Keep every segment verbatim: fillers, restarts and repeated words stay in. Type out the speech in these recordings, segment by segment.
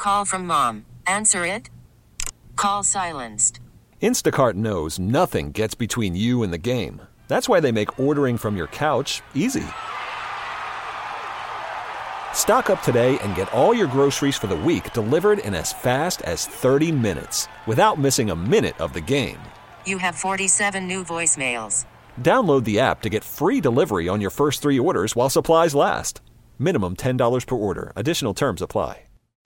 Call from mom. Answer it. Call silenced. Instacart knows nothing gets between you and the game. That's why they make ordering from your couch easy. Stock up today and get all your groceries for the week delivered in as fast as thirty minutes without missing a minute of the game. You have forty-seven new voicemails. Download the app to get free delivery on your first three orders while supplies last. Minimum ten dollars per order. Additional terms apply.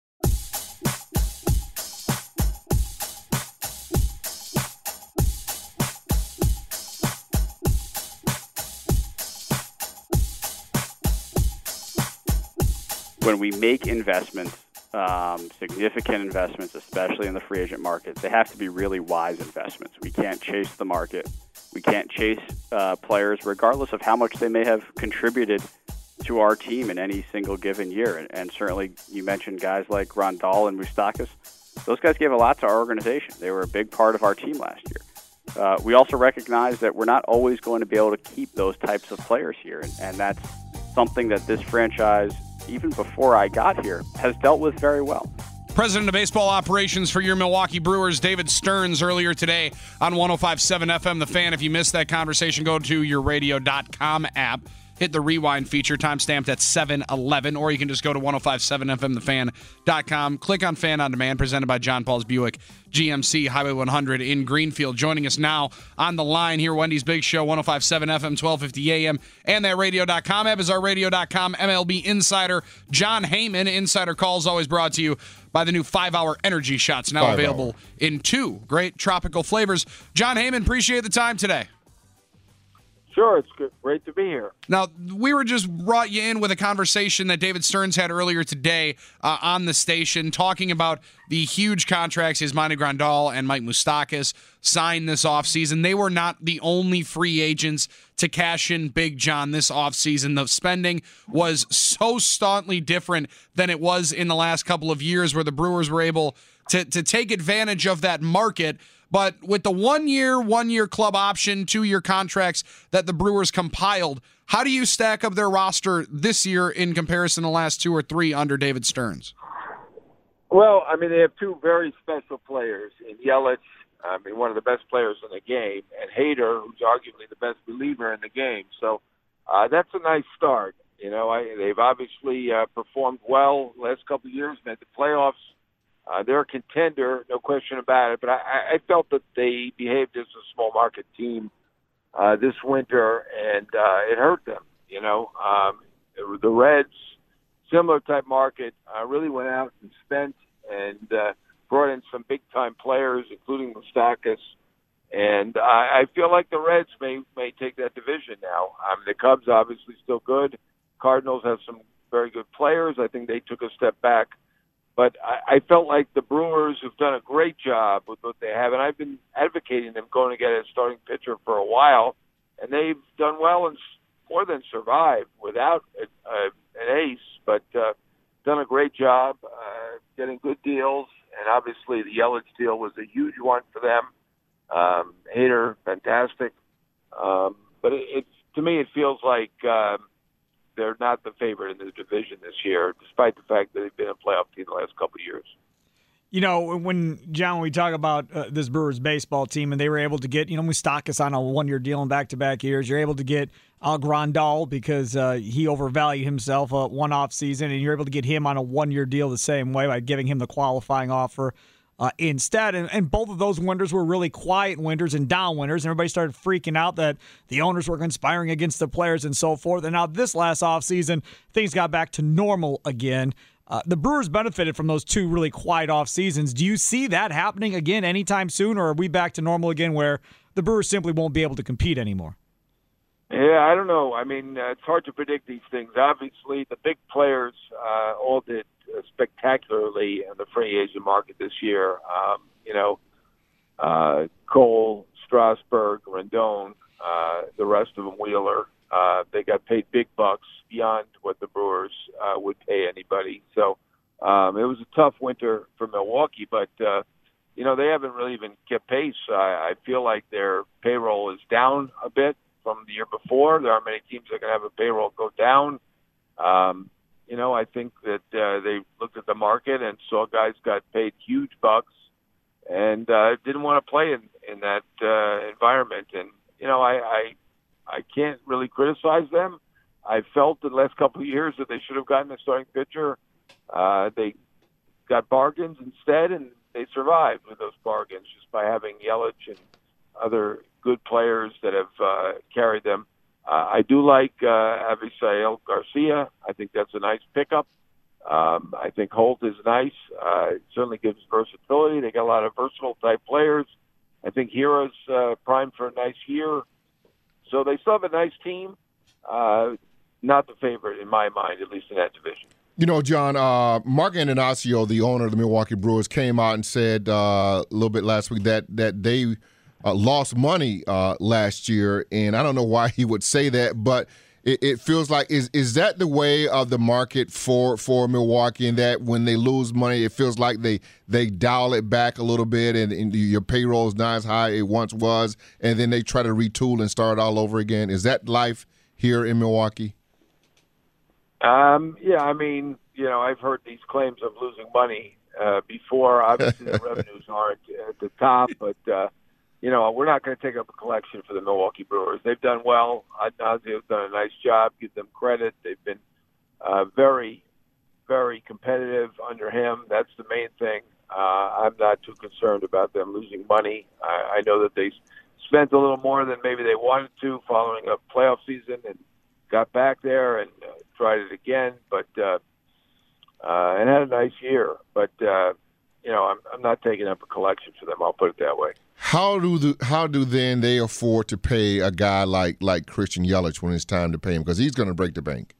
When we make investments, um, significant investments, especially in the free agent market, they have to be really wise investments. We can't chase the market. We can't chase uh, players regardless of how much they may have contributed to our team in any single given year. And, and certainly you mentioned guys like Grandal and Moustakas. Those guys gave a lot to our organization. They were a big part of our team last year. Uh, we also recognize that we're not always going to be able to keep those types of players here. And, and that's something that this franchise, even before I got here, has dealt with very well. President of Baseball Operations for your Milwaukee Brewers, David Stearns, earlier today on one oh five point seven F M The Fan. If you missed that conversation, go to your radio dot com app. Hit the rewind feature, timestamped at seven eleven, or you can just go to ten fifty-seven F M the fan dot com. Click on Fan on Demand, presented by John Paul's Buick G M C, Highway one hundred in Greenfield. Joining us now on the line here, Wendy's Big Show, ten fifty-seven F M, twelve fifty A M, and that radio dot com app is our radio dot com M L B insider, Jon Heyman. Insider Calls always brought to you by the new five-hour Energy Shots, now Five available hour. in two great tropical flavors. Jon Heyman, appreciate the time today. Sure, it's good. Great to be here. Now, we were just brought you in with a conversation that David Stearns had earlier today uh, on the station, talking about the huge contracts Yasmani Grandal and Mike Moustakas signed this offseason. They were not the only free agents to cash in big, John, this offseason. The spending was so staunchly different than it was in the last couple of years, where the Brewers were able to, to take advantage of that market. But with the one-year, one-year club option, two-year contracts that the Brewers compiled, how do you stack up their roster this year in comparison to the last two or three under David Stearns? Well, I mean, they have two very special players in Yelich, I mean, one of the best players in the game, and Hader, who's arguably the best reliever in the game. So uh, that's a nice start. You know, I, they've obviously uh, performed well the last couple of years, made the playoffs. Uh, they're a contender, no question about it. But I, I felt that they behaved as a small market team uh, this winter, and uh, it hurt them. You know, um, the Reds, similar type market, uh, really went out and spent and uh, brought in some big time players, including Moustakas. And uh, I feel like the Reds may may take that division now. Um, the Cubs obviously still good. Cardinals have some very good players. I think they took a step back. But I, I felt like the Brewers have done a great job with what they have, and I've been advocating them going to get a starting pitcher for a while, and they've done well and more than survived without a, a, an ace, but uh, done a great job uh, getting good deals, and obviously the Yelich deal was a huge one for them. Um, Hader, fantastic. Um, but it, it, to me, it feels like uh, they're not the favorite in the division this year, despite the fact that they've been a playoff team the last couple of years. You know, when, John, when we talk about uh, this Brewers baseball team, and they were able to get, you know, Moustakas on a one-year deal in back-to-back years. You're able to get uh, Grandal because uh, he overvalued himself uh, one off season, and you're able to get him on a one-year deal the same way by giving him the qualifying offer uh, instead. And, and both of those winters were really quiet winters and down winters, and everybody started freaking out that the owners were conspiring against the players and so forth. And now this last offseason, things got back to normal again. Uh, the Brewers benefited from those two really quiet off seasons. Do you see that happening again anytime soon, or are we back to normal again where the Brewers simply won't be able to compete anymore? Yeah, I don't know. I mean, uh, it's hard to predict these things. Obviously, the big players uh, all did uh, spectacularly in the free agent market this year. Um, you know, uh, Cole, Strasburg, Rendon, uh, the rest of them, Wheeler. Uh, they got paid big bucks beyond what the Brewers uh, would pay anybody. So um, it was a tough winter for Milwaukee, but, uh, you know, they haven't really even kept pace. I, I feel like their payroll is down a bit from the year before. There aren't many teams that can have a payroll go down. Um, You know, I think that uh, they looked at the market and saw guys got paid huge bucks and uh, didn't want to play in, in that uh, environment. And, you know, I, I I can't really criticize them. I felt in the last couple of years that they should have gotten a starting pitcher. Uh, they got bargains instead, and they survived with those bargains just by having Yelich and other good players that have uh, carried them. Uh, I do like uh, Avisail Garcia. I think that's a nice pickup. Um, I think Holt is nice. Uh, it certainly gives versatility. They got a lot of versatile type players. I think Hira's uh, primed for a nice year. So they still have a nice team. Uh, not the favorite in my mind, at least in that division. You know, John, uh, Mark Antanasio, the owner of the Milwaukee Brewers, came out and said uh, a little bit last week that that they uh, lost money uh, last year, and I don't know why he would say that, but it, it feels like is is that the way of the market for for Milwaukee? In that when they lose money, it feels like they they dial it back a little bit, and, and your payroll is not as high it once was, and then they try to retool and start all over again. Is that life here in Milwaukee? Um, yeah, I mean, you know, I've heard these claims of losing money uh, before. Obviously, the revenues aren't at the top, but, uh, you know, we're not going to take up a collection for the Milwaukee Brewers. They've done well. Antanasio has done a nice job. Give them credit. They've been uh, very, very competitive under him. That's the main thing. Uh, I'm not too concerned about them losing money. I, I know that they spent a little more than maybe they wanted to following a playoff season and got back there and uh, tried it again, but uh, uh, and had a nice year. But uh, you know, I'm I'm not taking up a collection for them. I'll put it that way. How do the how do then they afford to pay a guy like like Christian Yelich when it's time to pay him, because he's going to break the bank?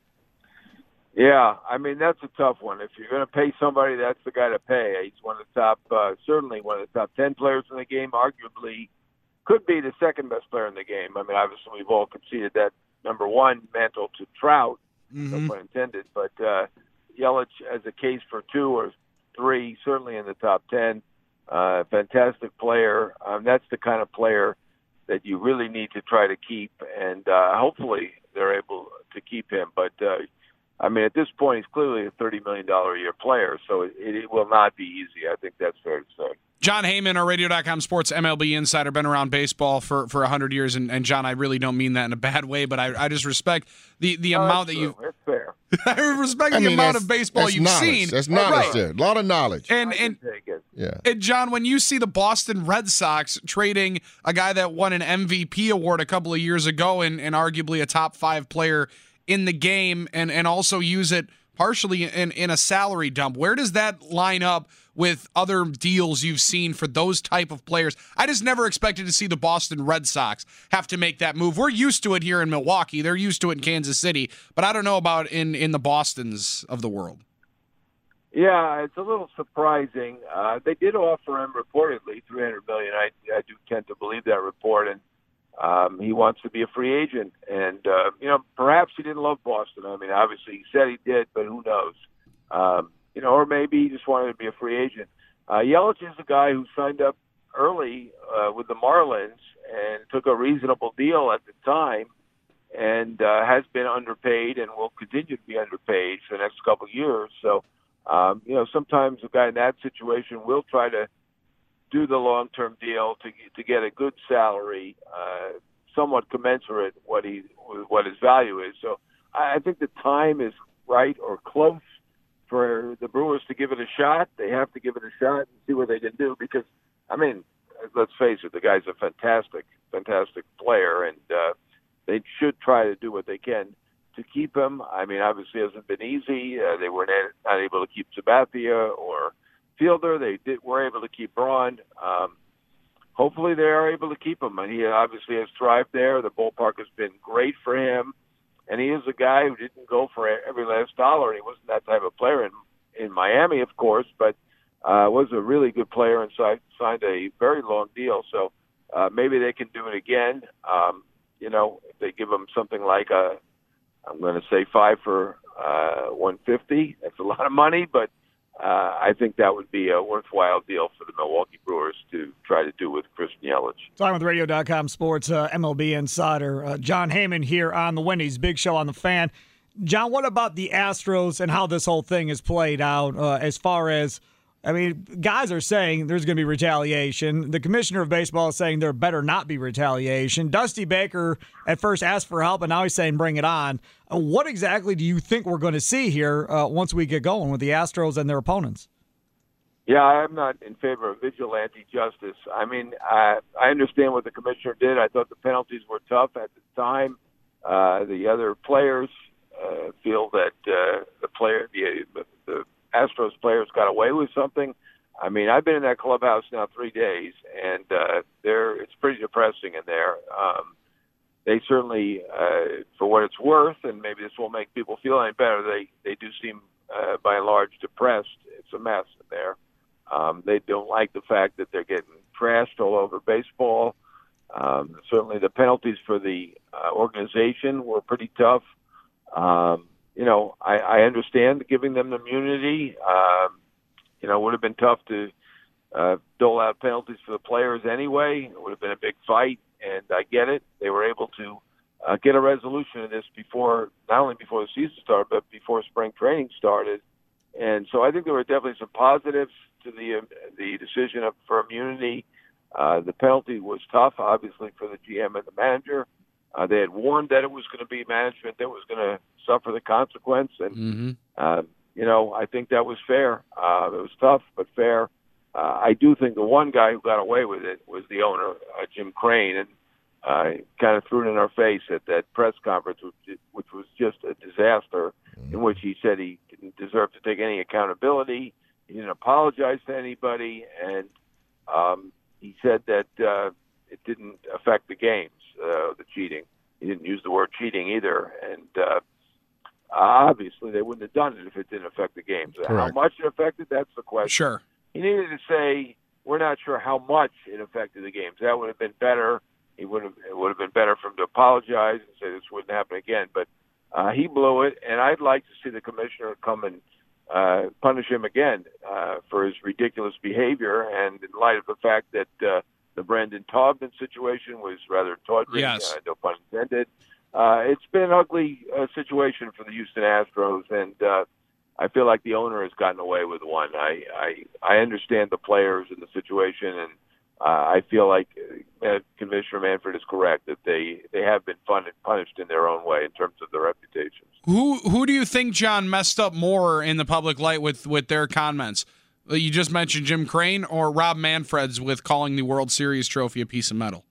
Yeah, I mean that's a tough one. If you're going to pay somebody, that's the guy to pay. He's one of the top, uh, certainly one of the top ten players in the game. Arguably, could be the second best player in the game. I mean, obviously we've all conceded that number one mantle to Trout, mm-hmm. no pun intended, but uh, Yelich as a case for two or three, certainly in the top ten. Uh, fantastic player. Um, that's the kind of player that you really need to try to keep, and uh, hopefully they're able to keep him. But, uh, I mean, at this point, he's clearly a thirty million dollars a year player, so it, it will not be easy. I think that's fair to say. John Heyman, our radio dot com sports M L B insider, been around baseball for, for one hundred years. And, and, John, I really don't mean that in a bad way, but I, I just respect the, the oh, amount that true. you – That's fair. I respect I the mean, amount of baseball you've knowledge. seen. That's knowledge right. there. A lot of knowledge. And, and, yeah. and, John, when you see the Boston Red Sox trading a guy that won an M V P award a couple of years ago and, and arguably a top five player in the game and, and also use it partially in, in a salary dump, where does that line up with other deals you've seen for those type of players? I just never expected to see the Boston Red Sox have to make that move. We're used to it here in Milwaukee. They're used to it in Kansas City, but I don't know about in, in the Bostons of the world. Yeah, it's a little surprising. Uh, they did offer him reportedly three hundred million dollars. I, I do tend to believe that report, and um, he wants to be a free agent. And, uh, you know, perhaps he didn't love Boston. I mean, obviously he said he did, but who knows? Um, you know, or maybe he just wanted to be a free agent. Uh, Yelich is a guy who signed up early uh, with the Marlins and took a reasonable deal at the time and uh, has been underpaid and will continue to be underpaid for the next couple of years. So, um, you know, sometimes a guy in that situation will try to do the long-term deal to to get a good salary, uh, somewhat commensurate what he what his value is. So I think the time is right or close for the Brewers to give it a shot. They have to give it a shot and see what they can do because, I mean, let's face it, the guy's a fantastic, fantastic player, and uh, they should try to do what they can to keep him. I mean, obviously it hasn't been easy. Uh, they were not able to keep Sabathia or Fielder. They did were able to keep Braun. Um, hopefully they are able to keep him. And he obviously has thrived there. The ballpark has been great for him. And he is a guy who didn't go for every last dollar. He wasn't that type of player in, in Miami, of course, but uh, was a really good player and signed, signed a very long deal. So uh, maybe they can do it again. Um, you know, if they give him something like a, I'm going to say five for uh, one fifty. That's a lot of money, but Uh, I think that would be a worthwhile deal for the Milwaukee Brewers to try to do with Christian Yelich. Talking with radio dot com sports uh, M L B insider uh, John Heyman here on the Wendy's Big Show on the Fan. John, what about the Astros and how this whole thing is played out uh, as far as, I mean, guys are saying there's going to be retaliation. The commissioner of baseball is saying there better not be retaliation. Dusty Baker at first asked for help, and now he's saying bring it on. Uh, what exactly do you think we're going to see here uh, once we get going with the Astros and their opponents? Yeah, I'm not in favor of vigilante justice. I mean, I, I understand what the commissioner did. I thought the penalties were tough at the time. Uh, the other players uh, feel that uh, the player, the, the Astros players got away with something. I mean, I've been in that clubhouse now three days, and uh, there it's pretty depressing in there. Um, they certainly, uh, for what it's worth, and maybe this will make people feel any better, they, they do seem, uh, by and large, depressed. It's a mess in there. Um, they don't like the fact that they're getting trashed all over baseball. Um, certainly the penalties for the uh, organization were pretty tough. Um, you know, I, I understand giving them immunity. Um, you know, it would have been tough to uh, dole out penalties for the players anyway. It would have been a big fight, and I get it. They were able to uh, get a resolution of this before, not only before the season started, but before spring training started. And so I think there were definitely some positives to the uh, the decision of, for immunity. Uh, the penalty was tough, obviously, for the G M and the manager. Uh, they had warned that it was going to be management that was going to suffer the consequence. And, Mm-hmm. uh, you know, I think that was fair. Uh, it was tough, but fair. Uh, I do think the one guy who got away with it was the owner, uh, Jim Crane, and uh, kind of threw it in our face at that press conference, which, which was just a disaster, mm-hmm. in which he said he didn't deserve to take any accountability. He didn't apologize to anybody, and um, he said that uh, it didn't affect the games, uh, the cheating. He didn't use the word cheating either, and uh, obviously they wouldn't have done it if it didn't affect the games. Correct. How much it affected, that's the question. Sure. He needed to say, we're not sure how much it affected the games. That would have been better. He would have, it would have been better for him to apologize and say this wouldn't happen again, but uh, he blew it, and I'd like to see the commissioner come and Uh, punish him again uh, for his ridiculous behavior, and in light of the fact that uh, the Brandon Taubman situation was rather tawdry, yes. uh, no pun intended. Uh, it's been an ugly uh, situation for the Houston Astros, and uh, I feel like the owner has gotten away with one. I I, I understand the players and the situation, and uh, I feel like uh, Commissioner Manfred is correct that they, they have been funded, punished in their own way in terms of their reputations. Who who do you think, John, messed up more in the public light with, with their comments? You just mentioned Jim Crane or Rob Manfred's with calling the World Series trophy a piece of metal?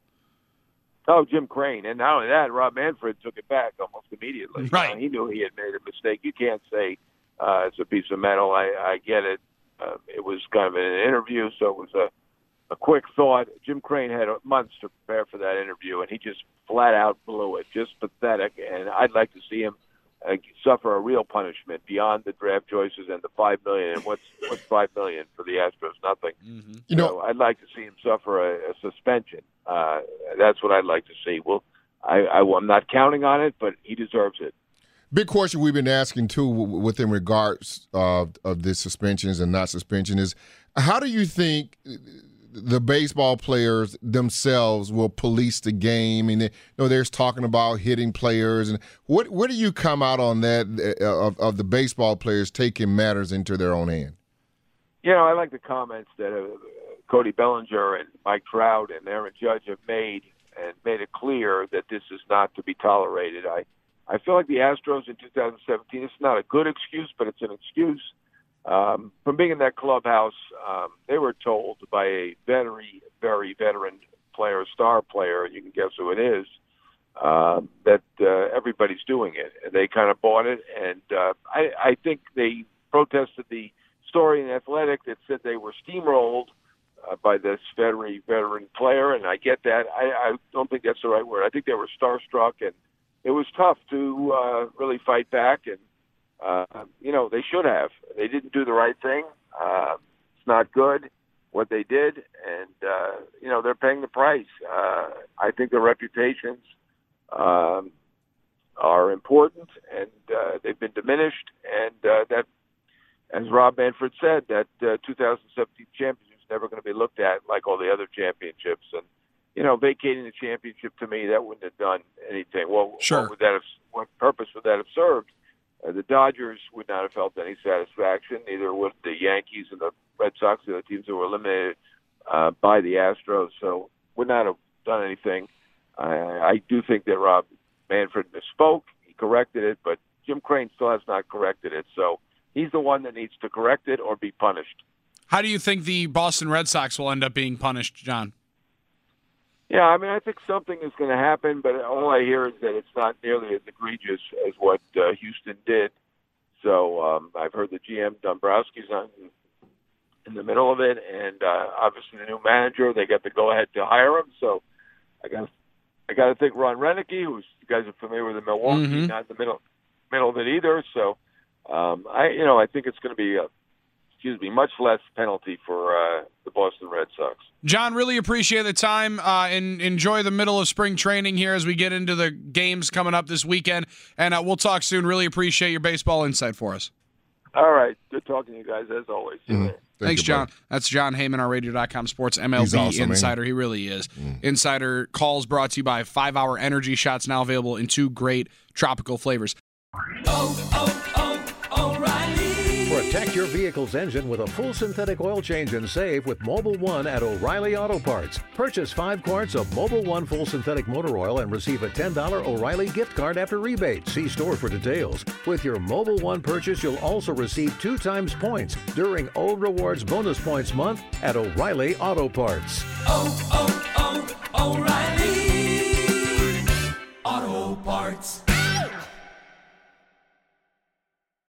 Oh, Jim Crane. And not only that, Rob Manfred took it back almost immediately. Right. Uh, he knew he had made a mistake. You can't say uh, it's a piece of metal. I, I get it. Uh, it was kind of an interview, so it was a, a quick thought. Jim Crane had months to prepare for that interview, and he just flat out blew it. Just pathetic. And I'd like to see him Uh, suffer a real punishment beyond the draft choices and the five million. And what's what's five million for the Astros? Nothing. Mm-hmm. You know, so I'd like to see him suffer a, a suspension. Uh, that's what I'd like to see. Well, I, I, I'm not counting on it, but he deserves it. Big question we've been asking too, within regards of of the suspensions and not suspension, is how do you think the baseball players themselves will police the game? And you know, there's talking about hitting players, and what where do you come out on that of, of the baseball players taking matters into their own hand? You know, I like the comments that uh, Cody Bellinger and Mike Trout and Aaron Judge have made, and made it clear that this is not to be tolerated. I I feel like the Astros in two thousand seventeen, it's not a good excuse, but it's an excuse. Um, from being in that clubhouse, um, they were told by a very, very veteran player, star player, you can guess who it is, uh, that uh, everybody's doing it. And they kind of bought it. And uh, I, I think they protested the story in Athletic that said they were steamrolled uh, by this very veteran player. And I get that. I, I don't think that's the right word. I think they were starstruck, and it was tough to uh, really fight back. And Uh, you know, they should have. They didn't do the right thing. Uh, it's not good what they did, and uh, you know, they're paying the price. Uh, I think their reputations um, are important, and uh, they've been diminished. And uh, that, as Rob Manfred said, that uh, two thousand seventeen championship is never going to be looked at like all the other championships. And you know, vacating the championship, to me, that wouldn't have done anything. Well, sure. what would that have? What purpose would that have served? Uh, the Dodgers would not have felt any satisfaction, neither would the Yankees and the Red Sox, the other teams that were eliminated uh, by the Astros. So would not have done anything. I, I do think that Rob Manfred misspoke. He corrected it, but Jim Crane still has not corrected it. So he's the one that needs to correct it or be punished. How do you think the Boston Red Sox will end up being punished, John? Yeah, I mean, I think something is going to happen, but all I hear is that it's not nearly as egregious as what uh, Houston did. So um, I've heard the G M Dombrowski's on in the middle of it, and uh, obviously the new manager, they got to go ahead to hire him. So I got I got to think Ron Renicky, who's you guys are familiar with in Milwaukee, mm-hmm. not in the middle middle of it either. So um, I, you know, I think it's going to be a excuse me, much less penalty for uh, the Boston Red Sox. John, really appreciate the time uh, and enjoy the middle of spring training here as we get into the games coming up this weekend. And uh, we'll talk soon. Really appreciate your baseball insight for us. All right. Good talking to you guys as always. See you Mm. later. Thank Thanks, you, John. buddy. That's John Heyman, our radio dot com sports M L B He's awesome, insider. man. He really is. Mm. Insider calls brought to you by five hour Energy Shots, now available in two great tropical flavors. Oh, oh, oh, O'Reilly. Protect your vehicle's engine with a full synthetic oil change and save with Mobil one at O'Reilly Auto Parts. Purchase five quarts of Mobil one full synthetic motor oil and receive a ten dollars O'Reilly gift card after rebate. See store for details. With your Mobil one purchase, you'll also receive two times points during O Rewards Bonus Points Month at O'Reilly Auto Parts. Oh, oh, oh, O'Reilly Auto Parts.